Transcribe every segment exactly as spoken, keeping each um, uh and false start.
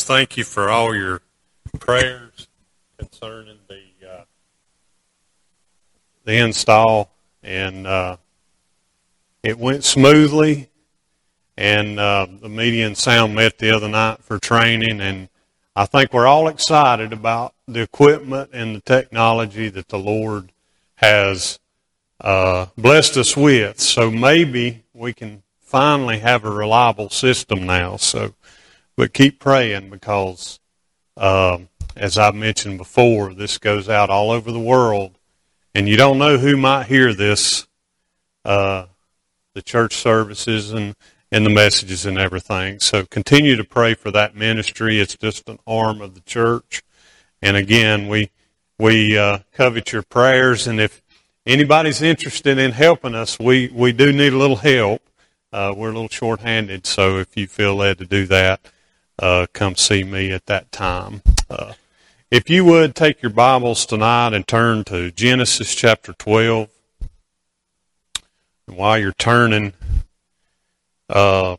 thank you for all your prayers concerning the uh, the install, and uh, it went smoothly. And uh, the media and sound met the other night for training, and I think we're all excited about the equipment and the technology that the Lord has uh, blessed us with. So maybe we can finally have a reliable system now. So, but keep praying, because uh, as I've mentioned before, this goes out all over the world, and you don't know who might hear this, uh, the church services and and the messages and everything. So continue to pray for that ministry. It's just an arm of the church. And again, we we uh, covet your prayers. And if anybody's interested in helping us, we, we do need a little help. Uh, we're a little short-handed, so if you feel led to do that, uh, come see me at that time. Uh, if you would, take your Bibles tonight and turn to Genesis chapter twelve. And while you're turning, Uh,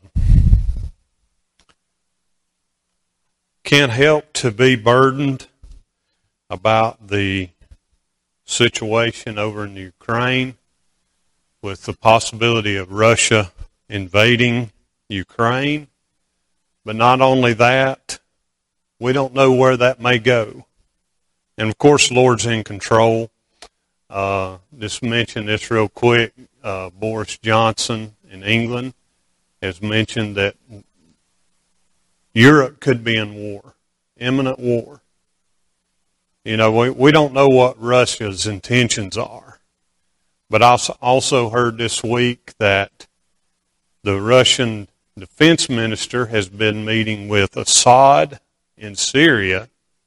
can't help to be burdened about the situation over in Ukraine, with the possibility of Russia invading Ukraine. But not only that, we don't know where that may go. And of course, the Lord's in control. Uh, just mention this real quick. Uh, Boris Johnson in England has mentioned that Europe could be in war, imminent war. You know, we, we don't know what Russia's intentions are. But I also heard this week that the Russian defense minister has been meeting with Assad in Syria.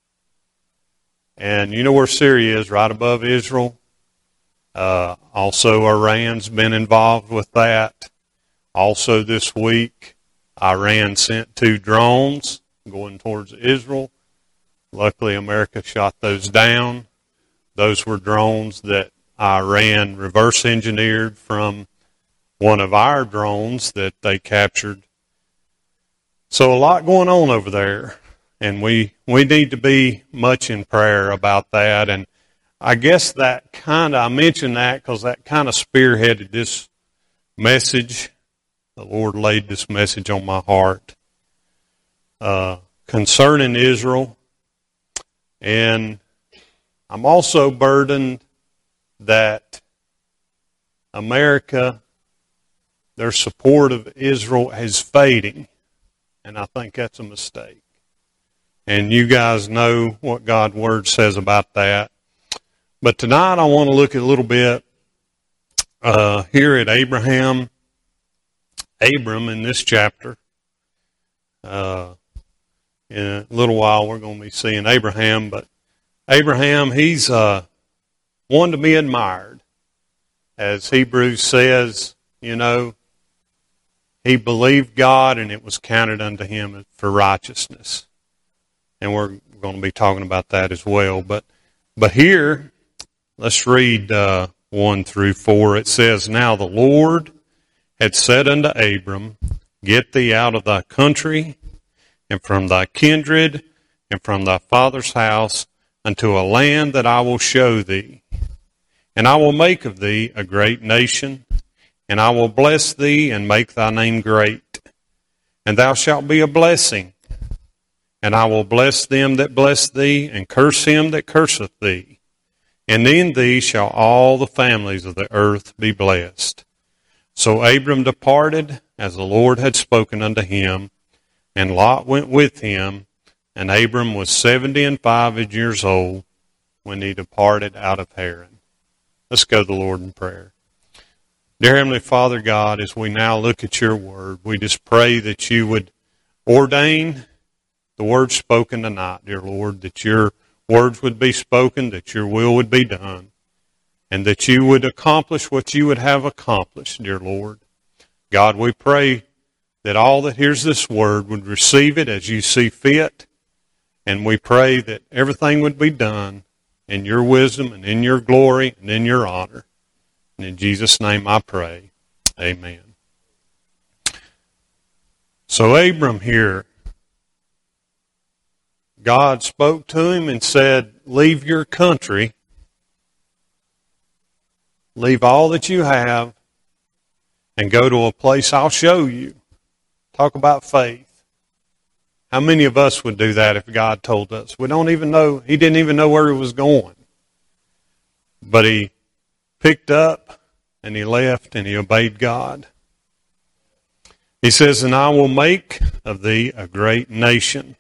And you know where Syria is, right above Israel. Uh, also, Iran's been involved with that. Also this week, Iran sent two drones going towards Israel. Luckily, America shot those down. Those were drones that Iran reverse engineered from one of our drones that they captured. So a lot going on over there, and we, we need to be much in prayer about that. And I guess that kind of, I mentioned that because that kind of spearheaded this message. The Lord laid this message on my heart uh, concerning Israel. And I'm also burdened that America, their support of Israel is fading. And I think that's a mistake. And you guys know what God's Word says about that. But tonight I want to look at a little bit uh, here at Abraham. Abram in this chapter. Uh, in a little while we're going to be seeing Abraham, but Abraham, he's uh, one to be admired. As Hebrews says, you know, he believed God and it was counted unto him for righteousness. And we're going to be talking about that as well. But but here, let's read uh, one through four. It says, "Now the Lord had said unto Abram, Get thee out of thy country, and from thy kindred, and from thy father's house, unto a land that I will show thee. And I will make of thee a great nation, and I will bless thee, and make thy name great. And thou shalt be a blessing. And I will bless them that bless thee, and curse him that curseth thee. And in thee shall all the families of the earth be blessed. So Abram departed, as the Lord had spoken unto him, and Lot went with him, and Abram was seventy and five years old when he departed out of Haran." Let's go to the Lord in prayer. Dear Heavenly Father God, as we now look at your word, we just pray that you would ordain the words spoken tonight, dear Lord, that your words would be spoken, that your will would be done. And that you would accomplish what you would have accomplished, dear Lord. God, we pray that all that hears this word would receive it as you see fit. And we pray that everything would be done in your wisdom and in your glory and in your honor. And in Jesus' name I pray. Amen. So Abram here God spoke to him and said, leave your country, leave all that you have, and go to a place I'll show you. Talk about faith. How many of us would do that if God told us? We don't even know, he didn't even know where he was going. But he picked up and he left and he obeyed God. He says, and I will make of thee a great nation.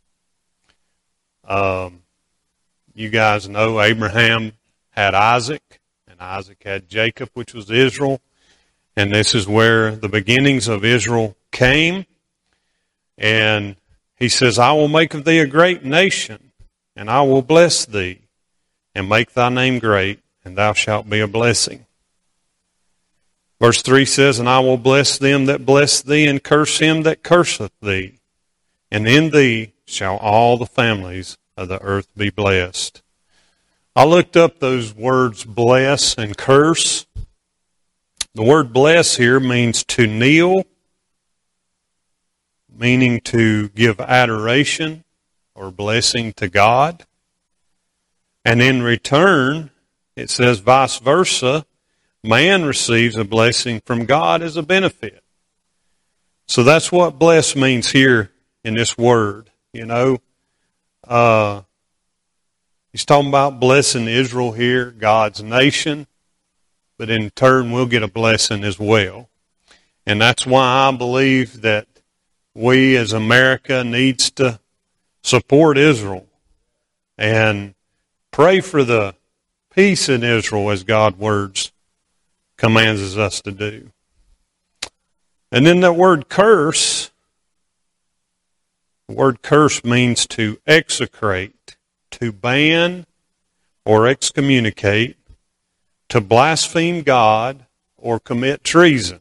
Um, you guys know Abraham had Isaac, and Isaac had Jacob, which was Israel. And this is where the beginnings of Israel came. And he says, I will make of thee a great nation, and I will bless thee, and make thy name great, and thou shalt be a blessing. Verse three says, and I will bless them that bless thee, and curse him that curseth thee. And in thee shall all the families of the earth be blessed. I looked up those words bless and curse. The word bless here means to kneel, meaning to give adoration or blessing to God. And in return, it says vice versa, man receives a blessing from God as a benefit. So that's what bless means here in this word. You know, uh, he's talking about blessing Israel here, God's nation, but in turn we'll get a blessing as well. And that's why I believe that we as America needs to support Israel and pray for the peace in Israel as God's words commands us to do. And then that word curse, the word curse means to execrate, to ban or excommunicate, to blaspheme God or commit treason.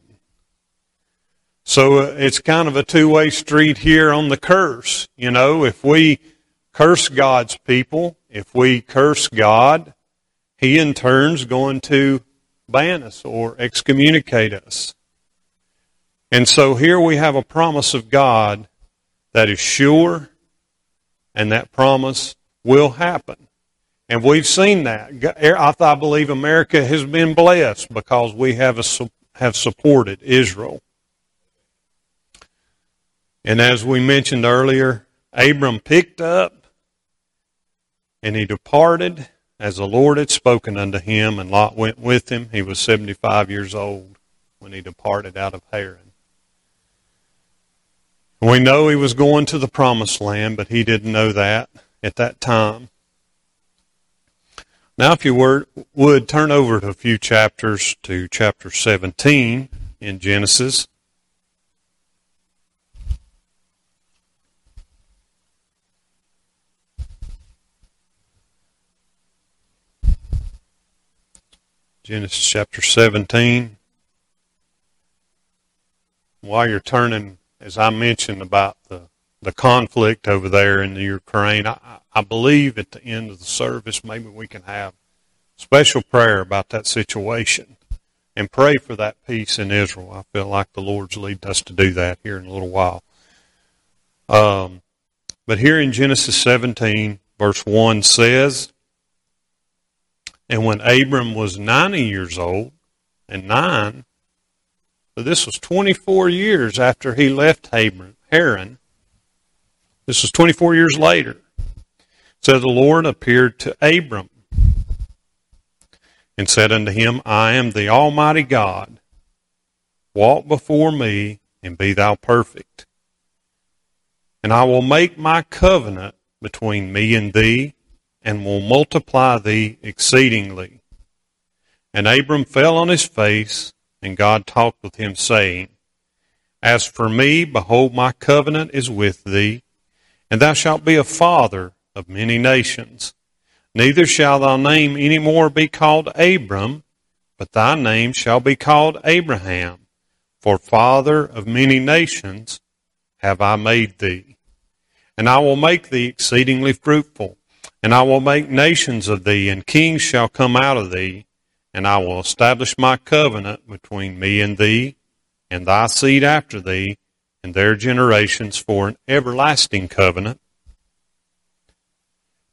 So it's kind of a two-way street here on the curse. You know, if we curse God's people, if we curse God, he in turn's going to ban us or excommunicate us. And so here we have a promise of God that is sure, and that promise will happen. And we've seen that. I believe America has been blessed because we have, a, have supported Israel. And as we mentioned earlier, Abram picked up and he departed as the Lord had spoken unto him, and Lot went with him. He was seventy-five years old when he departed out of Haran. We know he was going to the promised land, but he didn't know that at that time. Now, if you were, would, turn over to a few chapters to chapter seventeen in Genesis. Genesis chapter seventeen. While you're turning, as I mentioned about the, the conflict over there in the Ukraine, I, I believe at the end of the service maybe we can have special prayer about that situation and pray for that peace in Israel. I feel like the Lord's leading us to do that here in a little while. Um, but here in Genesis seventeen, verse one says, and when Abram was ninety years old, and nine, so this was twenty-four years after he left Haran. This was twenty-four years later. So the Lord appeared to Abram and said unto him, I am the Almighty God. Walk before me and be thou perfect. And I will make my covenant between me and thee, and will multiply thee exceedingly. And Abram fell on his face, and God talked with him, saying, As for me, behold, my covenant is with thee, and thou shalt be a father of many nations. Neither shall thy name any more be called Abram, but thy name shall be called Abraham, for father of many nations have I made thee. And I will make thee exceedingly fruitful, and I will make nations of thee, and kings shall come out of thee, and I will establish my covenant between me and thee, and thy seed after thee, and their generations for an everlasting covenant,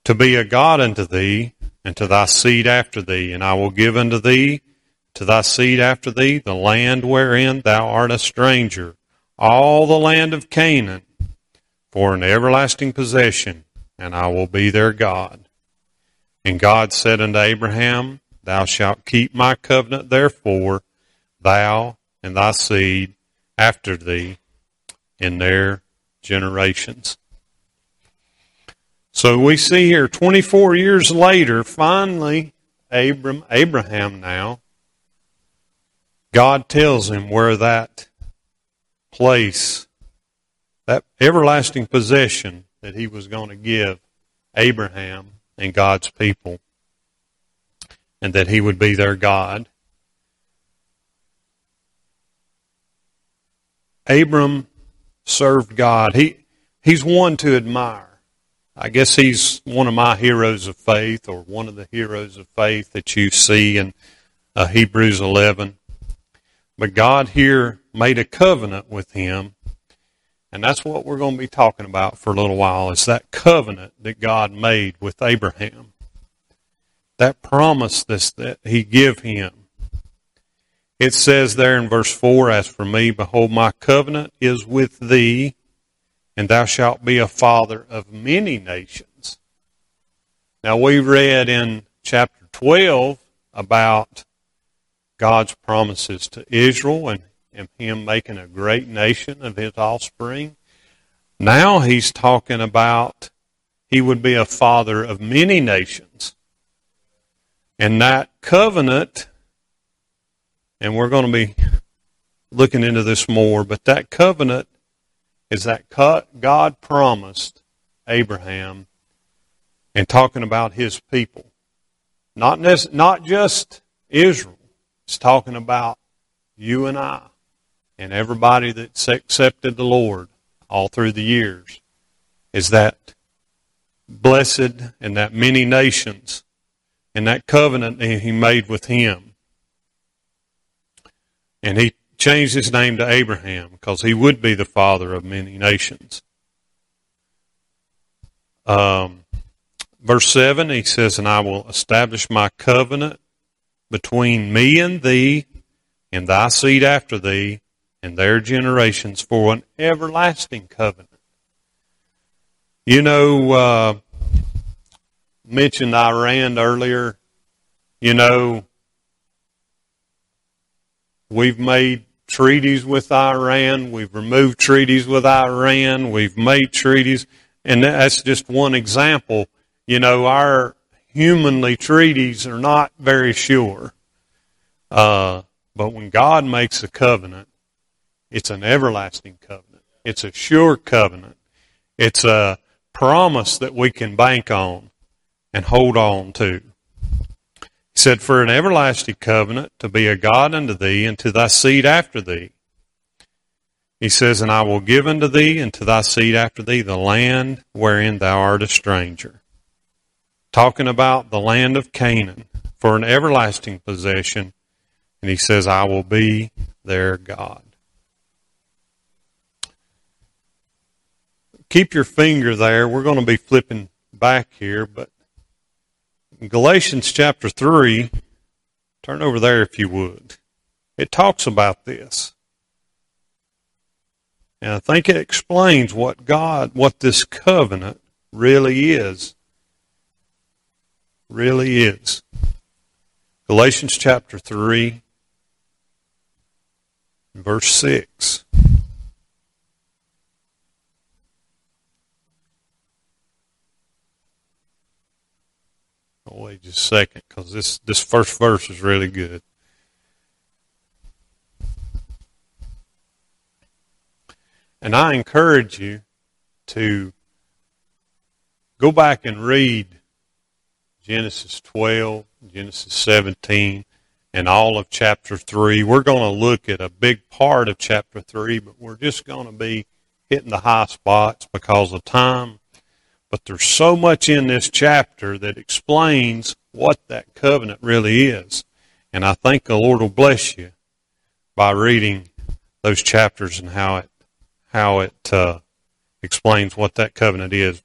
to be a God unto thee, and to thy seed after thee. And I will give unto thee, to thy seed after thee, the land wherein thou art a stranger, all the land of Canaan, for an everlasting possession, and I will be their God. And God said unto Abraham, Thou shalt keep my covenant, therefore, thou and thy seed after thee in their generations. So we see here, twenty-four years later, finally, Abram, Abraham now, God tells him where that place, that everlasting possession that he was going to give Abraham and God's people, and that he would be their God. Abram served God. He he's one to admire. I guess he's one of my heroes of faith, or one of the heroes of faith that you see in uh, Hebrews eleven. But God here made a covenant with him, and that's what we're going to be talking about for a little while, is that covenant that God made with Abraham. That promise that he gave him. It says there in verse four, As for me, behold, my covenant is with thee, and thou shalt be a father of many nations. Now we read in chapter twelve about God's promises to Israel and, and him making a great nation of his offspring. Now he's talking about he would be a father of many nations. And that covenant, and we're going to be looking into this more, but that covenant is that God promised Abraham, and talking about his people. Not, not just Israel. It's talking about you and I and everybody that's accepted the Lord all through the years. Is that blessed and that many nations and that covenant that he made with him. And he changed his name to Abraham because he would be the father of many nations. Um, verse seven, he says, And I will establish my covenant between me and thee and thy seed after thee and their generations for an everlasting covenant. You know, uh, mentioned Iran earlier. You know, we've made treaties with Iran. We've removed treaties with Iran. We've made treaties. And that's just one example. You know, our humanly treaties are not very sure. Uh, but when God makes a covenant, it's an everlasting covenant. It's a sure covenant. It's a promise that we can bank on and hold on to. He said, For an everlasting covenant to be a God unto thee and to thy seed after thee. He says, And I will give unto thee and to thy seed after thee the land wherein thou art a stranger. Talking about the land of Canaan for an everlasting possession. And he says, I will be their God. Keep your finger there. We're going to be flipping back here, but in Galatians chapter three, turn over there if you would. It talks about this. And I think it explains what God, what this covenant really is. Really is. Galatians chapter three, verse six. I'll wait just a second because this, this first verse is really good. And I encourage you to go back and read Genesis twelve, Genesis seventeen, and all of chapter three. We're going to look at a big part of chapter three, but we're just going to be hitting the high spots because of time. But there's so much in this chapter that explains what that covenant really is. And I think the Lord will bless you by reading those chapters and how it how it uh, explains what that covenant is. But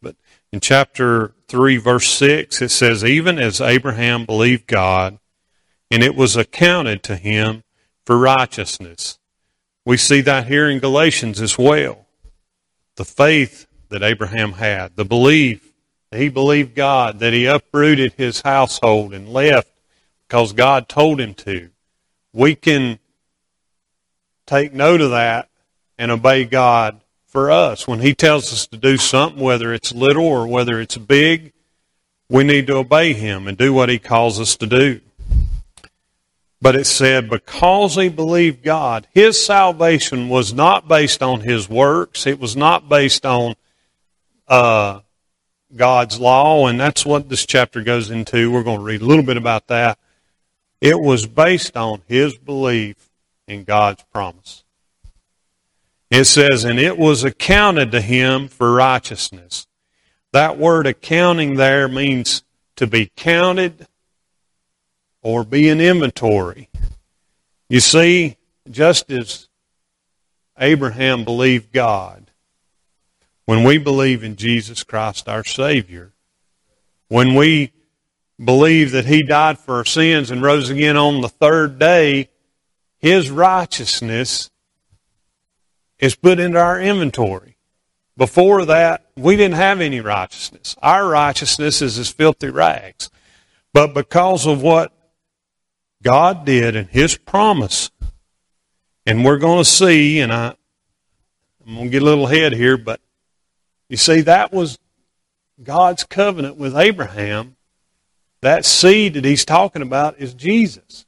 In chapter three, verse six, it says, even as Abraham believed God, and it was accounted to him for righteousness. We see that here in Galatians as well. The faith that Abraham had, the belief that he believed God, that he uprooted his household and left because God told him to. We can take note of that and obey God for us. When He tells us to do something, whether it's little or whether it's big, we need to obey Him and do what He calls us to do. But it said, because he believed God, his salvation was not based on his works. It was not based on uh, God's law, and that's what this chapter goes into. We're going to read a little bit about that. It was based on his belief in God's promise. It says, and it was accounted to him for righteousness. That word accounting there means to be counted or be an inventory. You see, just as Abraham believed God, when we believe in Jesus Christ our Savior, when we believe that He died for our sins and rose again on the third day, His righteousness is put into our inventory. Before that, we didn't have any righteousness. Our righteousness is as filthy rags. But because of what God did and His promise, and we're going to see, and I, I'm going to get a little ahead here, but you see, that was God's covenant with Abraham. That seed that He's talking about is Jesus.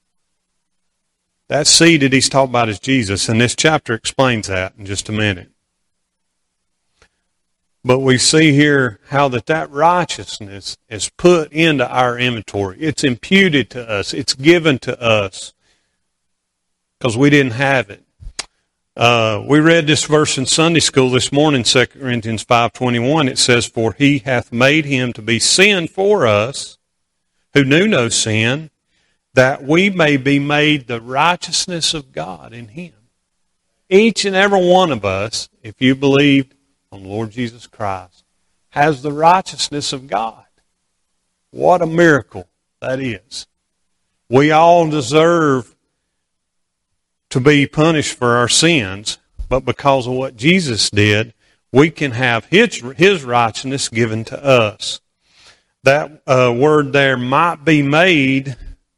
That seed that He's talking about is Jesus, and this chapter explains that in just a minute. But we see here how that that righteousness is put into our inventory. It's imputed to us. It's given to us because we didn't have it. Uh, we read this verse in Sunday school this morning, Second Corinthians five twenty-one. It says, for He hath made Him to be sin for us, who knew no sin, that we may be made the righteousness of God in Him. Each and every one of us, if you believed on the Lord Jesus Christ, has the righteousness of God. What a miracle that is. We all deserve to be punished for our sins, but because of what Jesus did, we can have His, his righteousness given to us. That uh, word there, might be made,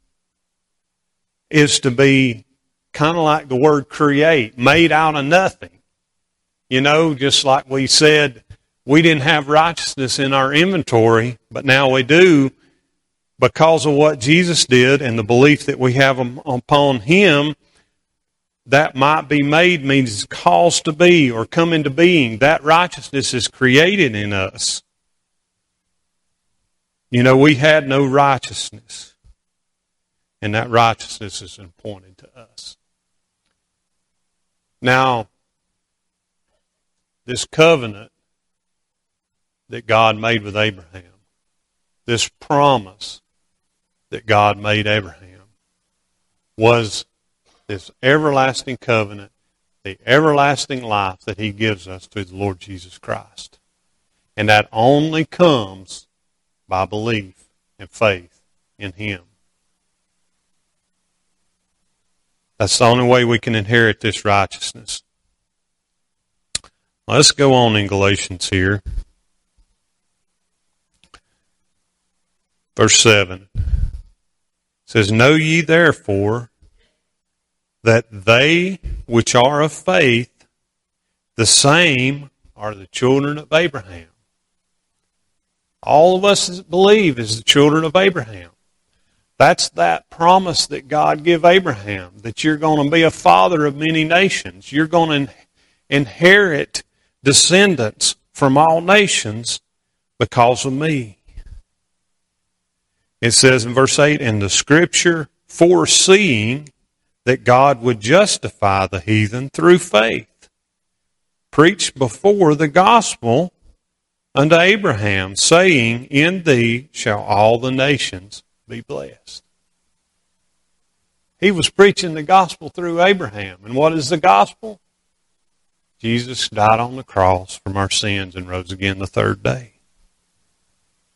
is to be kind of like the word create, made out of nothing. You know, just like we said, we didn't have righteousness in our inventory, but now we do because of what Jesus did and the belief that we have upon Him. That might be made means caused to be or come into being. That righteousness is created in us. You know, we had no righteousness, and that righteousness is appointed to us. Now, this covenant that God made with Abraham, this promise that God made Abraham, was this everlasting covenant, the everlasting life that He gives us through the Lord Jesus Christ. And that only comes by belief and faith in Him. That's the only way we can inherit this righteousness. Let's go on in Galatians here. Verse seven. It says, know ye therefore that they which are of faith, the same are the children of Abraham. All of us that believe is the children of Abraham. That's that promise that God gave Abraham, that you're going to be a father of many nations. You're going to inherit descendants from all nations because of me. It says in verse eight, and the Scripture foreseeing that God would justify the heathen through faith, preached before the gospel unto Abraham, saying, in thee shall all the nations be blessed. He was preaching the gospel through Abraham. And what is the gospel? Jesus died on the cross from our sins and rose again the third day.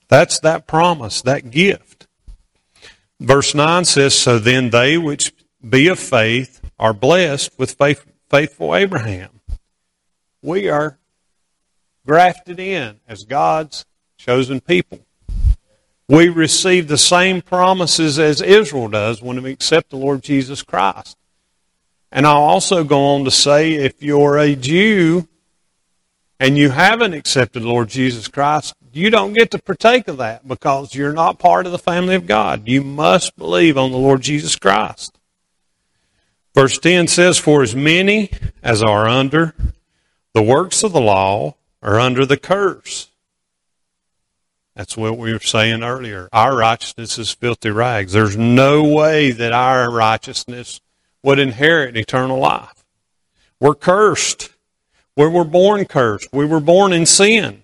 That's that promise, that gift. Verse nine says, so then they which be of faith are blessed with faith, faithful Abraham. We are grafted in as God's chosen people. We receive the same promises as Israel does when we accept the Lord Jesus Christ. And I'll also go on to say, if you're a Jew and you haven't accepted the Lord Jesus Christ, you don't get to partake of that because you're not part of the family of God. You must believe on the Lord Jesus Christ. Verse ten says, for as many as are under the works of the law are under the curse. That's what we were saying earlier. Our righteousness is filthy rags. There's no way that our righteousness would inherit eternal life. We're cursed. We were born cursed. We were born in sin.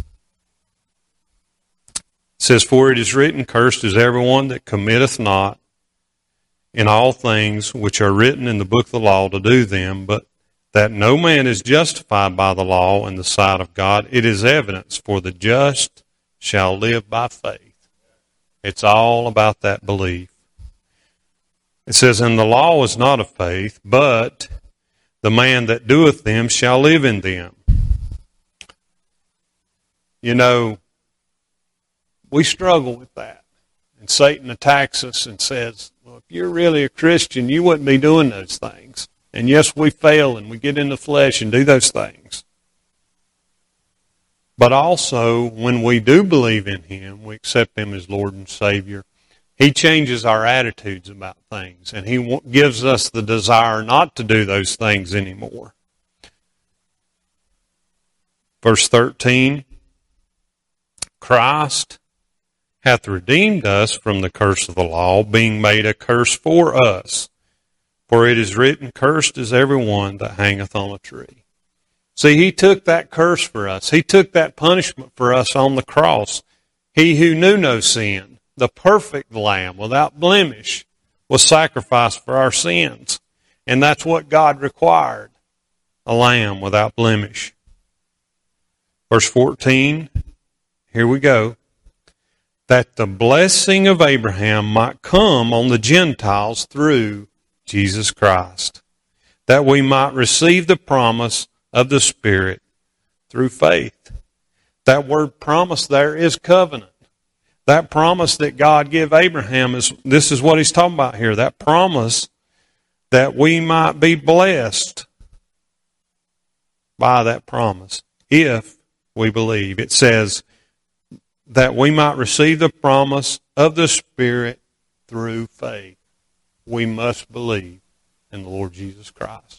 It says, for it is written, cursed is everyone that committeth not in all things which are written in the book of the law to do them, but that no man is justified by the law in the sight of God. It is evidence, for the just shall live by faith. It's all about that belief. It says, and the law is not of faith, but the man that doeth them shall live in them. You know, we struggle with that. And Satan attacks us and says, well, if you're really a Christian, you wouldn't be doing those things. And yes, we fail and we get in the flesh and do those things. But also, when we do believe in Him, we accept Him as Lord and Savior, He changes our attitudes about things. And He gives us the desire not to do those things anymore. Verse thirteen, Christ hath redeemed us from the curse of the law, being made a curse for us. For it is written, cursed is every one that hangeth on a tree. See, He took that curse for us. He took that punishment for us on the cross. He who knew no sin, the perfect Lamb without blemish, was sacrificed for our sins. And that's what God required, a lamb without blemish. Verse fourteen, here we go. That the blessing of Abraham might come on the Gentiles through Jesus Christ, that we might receive the promise of the Spirit through faith. That word promise there is covenant. That promise that God gave Abraham, is this is what he's talking about here. That promise that we might be blessed by that promise if we believe. It says that we might receive the promise of the Spirit through faith. We must believe in the Lord Jesus Christ.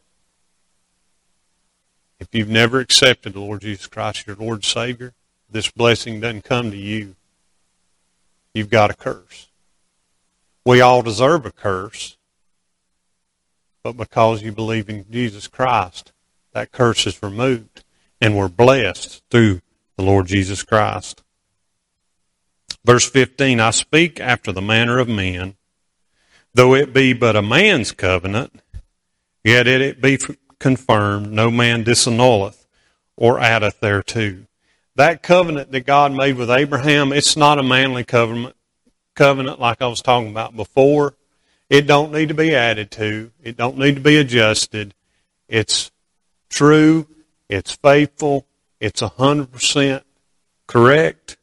If you've never accepted the Lord Jesus Christ as your Lord and Savior, this blessing doesn't come to you. You've got a curse. We all deserve a curse, but because you believe in Jesus Christ, that curse is removed, and we're blessed through the Lord Jesus Christ. Verse fifteen, I speak after the manner of men, though it be but a man's covenant, yet it, it be confirmed, no man disannulleth or addeth thereto. That covenant that God made with Abraham, it's not a manly covenant, covenant like I was talking about before. It don't need to be added to. It don't need to be adjusted. It's true. It's faithful. It's one hundred percent correct.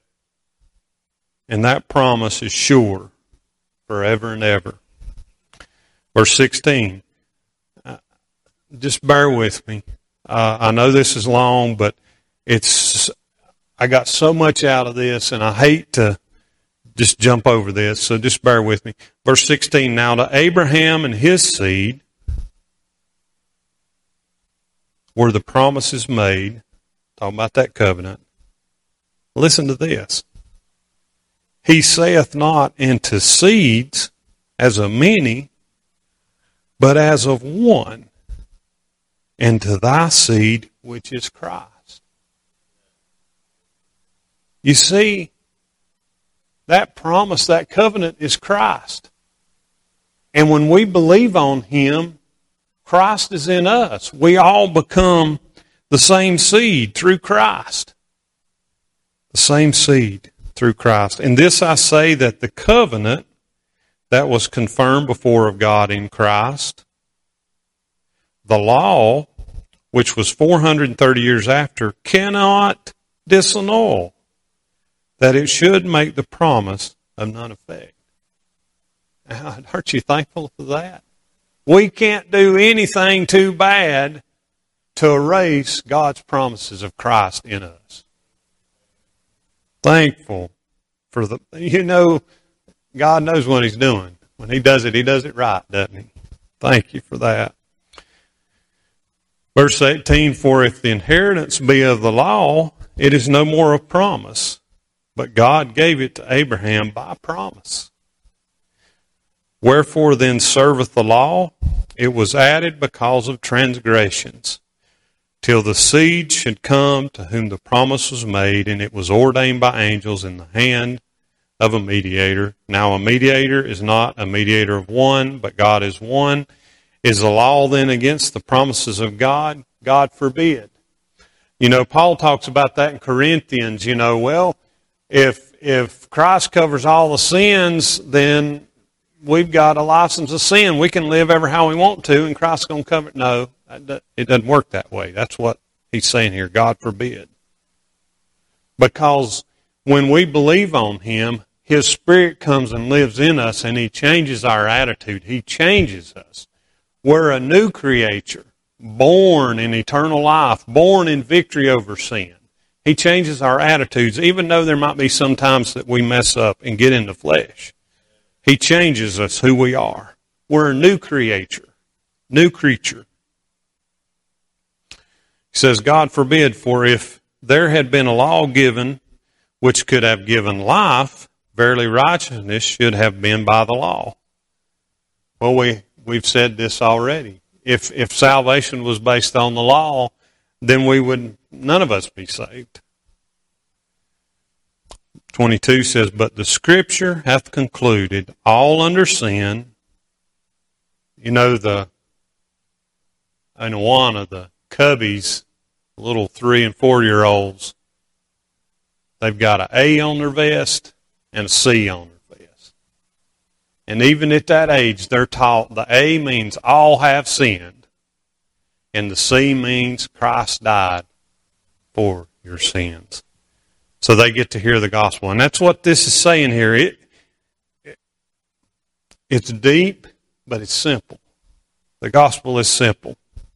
And that promise is sure forever and ever. Verse sixteen. Just bear with me. Uh, I know this is long, but it's I got so much out of this, and I hate to just jump over this, so just bear with me. Verse sixteen, now to Abraham and his seed were the promises made. Talking about that covenant. Listen to this. He saith not into seeds as of many, but as of one, and to thy seed, which is Christ. You see, that promise, that covenant is Christ. And when we believe on Him, Christ is in us. We all become the same seed through Christ. The same seed through Christ. And this I say, that the covenant that was confirmed before of God in Christ, the law, which was four hundred thirty years after, cannot disannul, that it should make the promise of none effect. Aren't you thankful for that? We can't do anything too bad to erase God's promises of Christ in us. Thankful for the, you know, God knows what He's doing. When He does it, He does it right, doesn't He? Thank you for that. Verse eighteen, for if the inheritance be of the law, it is no more of promise, but God gave it to Abraham by promise. Wherefore then serveth the law? It was added because of transgressions, till the seed should come to whom the promise was made, and it was ordained by angels in the hand of a mediator. Now a mediator is not a mediator of one, but God is one. Is the law then against the promises of God? God forbid. You know, Paul talks about that in Corinthians. You know, well, if if Christ covers all the sins, then we've got a license to sin. We can live ever how we want to, and Christ's going to cover it. No, it doesn't work that way. That's what he's saying here. God forbid. Because when we believe on Him, His Spirit comes and lives in us, and He changes our attitude. He changes us. We're a new creature, born in eternal life, born in victory over sin. He changes our attitudes, even though there might be some times that we mess up and get in the flesh. He changes us who we are. We're a new creature, new creature. He says, God forbid, for if there had been a law given which could have given life, verily righteousness should have been by the law. Well, we, we've said this already. If, if salvation was based on the law, then we would, none of us be saved. twenty-two says, but the Scripture hath concluded all under sin. You know, the in Awana, the cubbies, little three and four year olds, they've got an A on their vest and a C on their vest. And even at that age, they're taught the A means all have sinned, and the C means Christ died for your sins. So they get to hear the gospel. And that's what this is saying here. It, it, it's deep, but it's simple. The gospel is simple.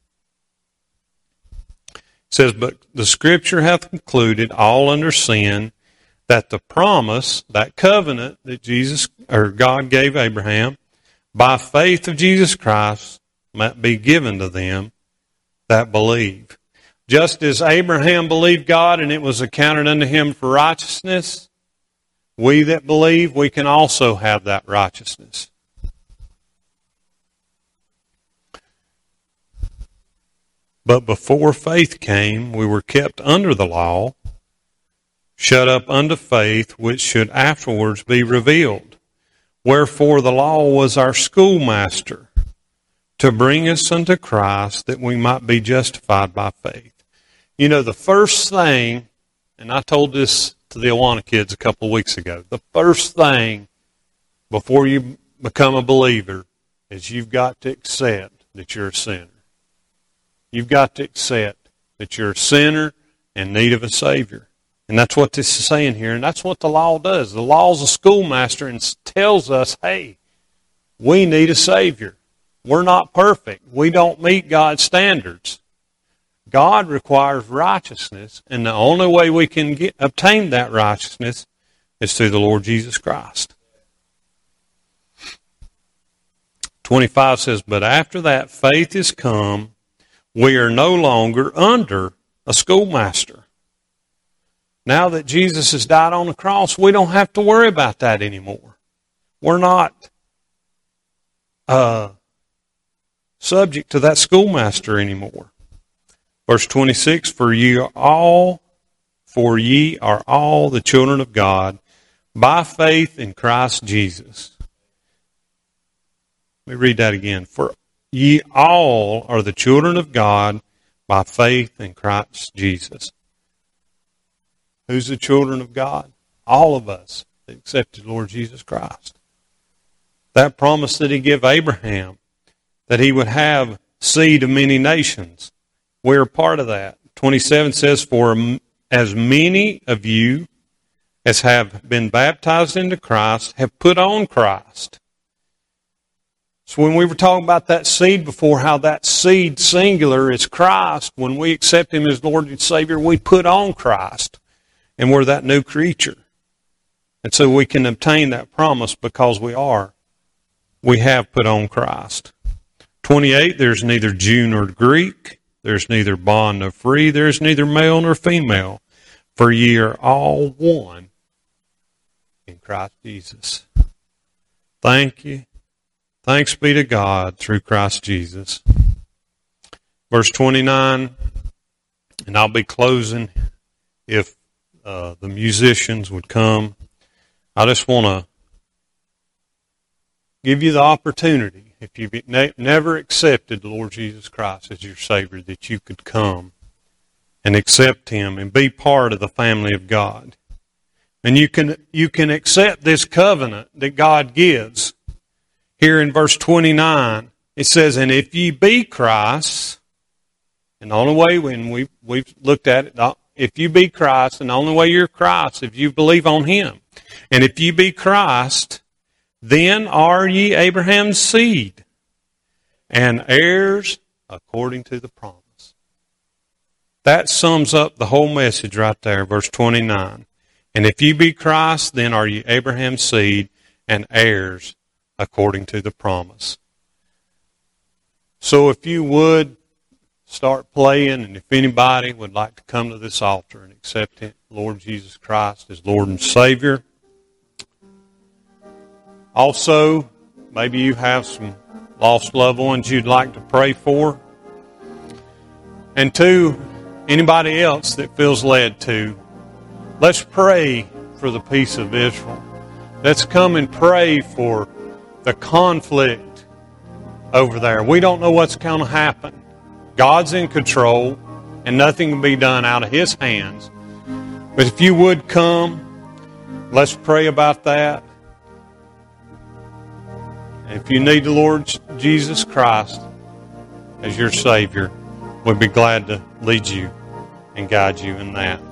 It says, but the Scripture hath concluded all under sin, that the promise, that covenant that Jesus or God gave Abraham, by faith of Jesus Christ, might be given to them that believe. Just as Abraham believed God and it was accounted unto him for righteousness, we that believe, we can also have that righteousness. But before faith came, we were kept under the law, shut up unto faith, which should afterwards be revealed. Wherefore the law was our schoolmaster, to bring us unto Christ, that we might be justified by faith. You know, the first thing, and I told this to the Awana kids a couple of weeks ago, the first thing before you become a believer is you've got to accept that you're a sinner. You've got to accept that you're a sinner in need of a Savior. And that's what this is saying here, and that's what the law does. The law is a schoolmaster and tells us, hey, we need a Savior. We're not perfect. We don't meet God's standards. God requires righteousness, and the only way we can get, obtain that righteousness is through the Lord Jesus Christ. twenty-five says, but after that faith is come, we are no longer under a schoolmaster. Now that Jesus has died on the cross, we don't have to worry about that anymore. We're not uh, subject to that schoolmaster anymore. Verse twenty-six, for ye are all, for ye are all the children of God by faith in Christ Jesus. Let me read that again. For ye all are the children of God by faith in Christ Jesus. Who's the children of God? All of us that accepted the Lord Jesus Christ. That promise that he gave Abraham, that he would have seed of many nations, we're a part of that. twenty-seven says, for as many of you as have been baptized into Christ have put on Christ. So when we were talking about that seed before, how that seed singular is Christ, when we accept him as Lord and Savior, we put on Christ. And we're that new creature. And so we can obtain that promise because we are. We have put on Christ. twenty-eight, there's neither Jew nor Greek. There's neither bond nor free. There's neither male nor female. For ye are all one in Christ Jesus. Thank you. Thanks be to God through Christ Jesus. Verse twenty-nine, and I'll be closing if uh, the musicians would come. I just want to give you the opportunity, if you've ne- never accepted the Lord Jesus Christ as your Savior, that you could come and accept him and be part of the family of God. And you can you can accept this covenant that God gives. Here in verse twenty-nine, it says, and if ye be Christ, and the only way when we, we've looked at it, if you be Christ, and the only way you're Christ, if you believe on him. And if you be Christ, then are ye Abraham's seed, and heirs according to the promise. That sums up the whole message right there, verse twenty-nine. And if you be Christ, then are ye Abraham's seed, and heirs according to the promise. So if you would start playing, and if anybody would like to come to this altar and accept him, Lord Jesus Christ as Lord and Savior. Also, maybe you have some lost loved ones you'd like to pray for. And two, anybody else that feels led to, let's pray for the peace of Israel. Let's come and pray for the conflict over there. We don't know what's going to happen. God's in control, and nothing can be done out of his hands. But if you would come, let's pray about that. And if you need the Lord Jesus Christ as your Savior, we'd be glad to lead you and guide you in that.